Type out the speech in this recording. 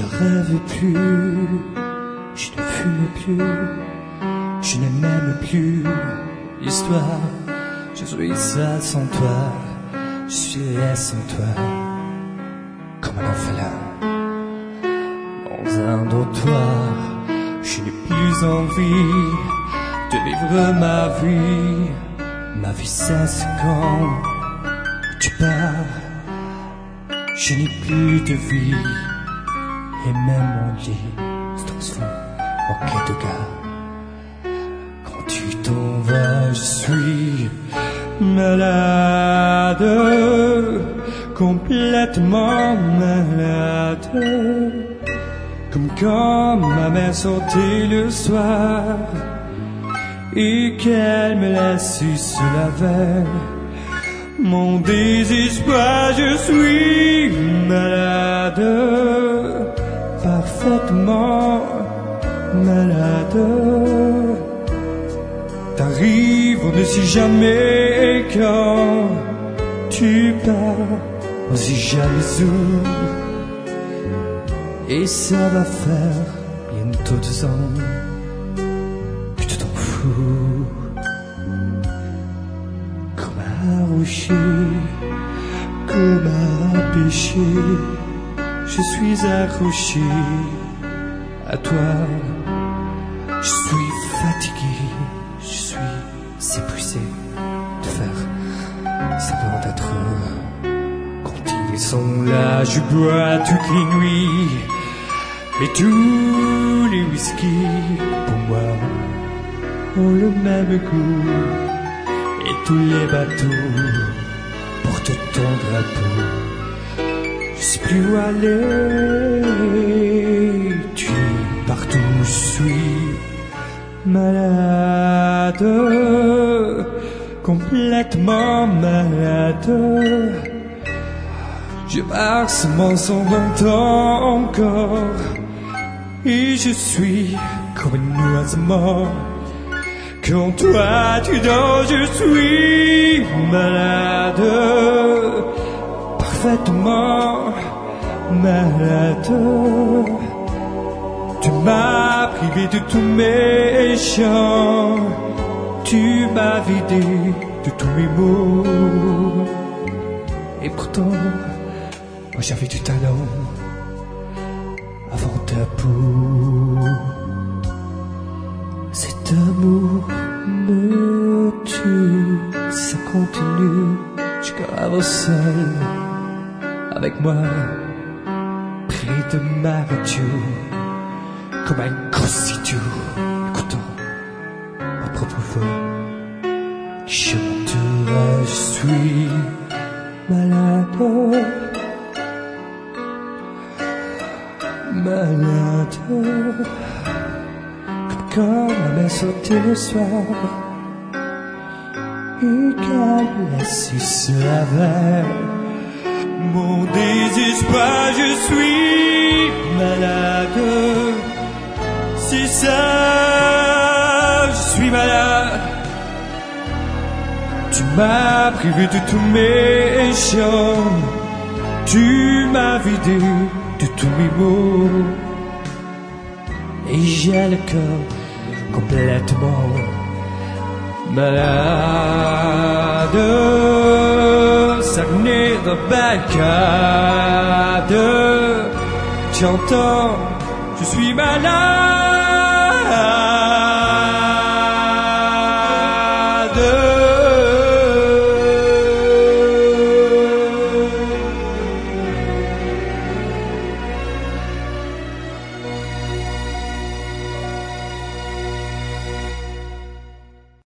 ne rêve plus, je ne fume plus, je n'aime même plus l'histoire. Je suis seul sans toi, je suis là sans toi, comme un orphelin dans un dortoir. Je n'ai plus envie de vivre ma vie. Ma vie cesse quand tu pars. Je n'ai plus de vie et même mon lit se transforme en quai de gare. Quand tu t'en vas, je suis malade, complètement malade. Comme quand ma mère sortait le soir et qu'elle me laissait sur la veille. Mon désespoir, je suis malade, parfaitement malade. T'arrives, on ne sait jamais quand tu pars, on sait jamais où. Et ça va faire bientôt 2 ans que tu t'en fous. Comme un rocher, comme un péché, je suis accroché à toi. Je suis fatigué, je suis épuisé de faire semblant d'être heureux. Quand ils sont là, je bois toutes les nuits. Et tous les whisky, pour moi, ont le même goût. Et tous les bateaux portent ton drapeau. Je sais plus où aller, tu es partout où je suis. Malade, complètement malade. Je marche mon sang longtemps encore. Et je suis comme un oiseau mort. Quand toi tu dors, je suis malade, parfaitement malade. Tu m'as privé de tous mes chants, tu m'as vidé de tous mes mots. Et pourtant, moi j'avais du talent avant ta peau. Cet amour me tue, ça continue, je grave seul avec moi, près de ma radio, comme un grosse idiot, écoutant ma propre voix. Je m'entoure, je suis malade, malade, comme quand ma mère sortait le soir et qu'elle me laissait se laver. Mon désespoir, je suis malade, c'est ça, je suis malade. Tu m'as privé de tous mes chants, tu m'as vidé de tous mes mots. Et j'ai le cœur complètement malade. Saguenay de Balcade, tu entends, je suis malade.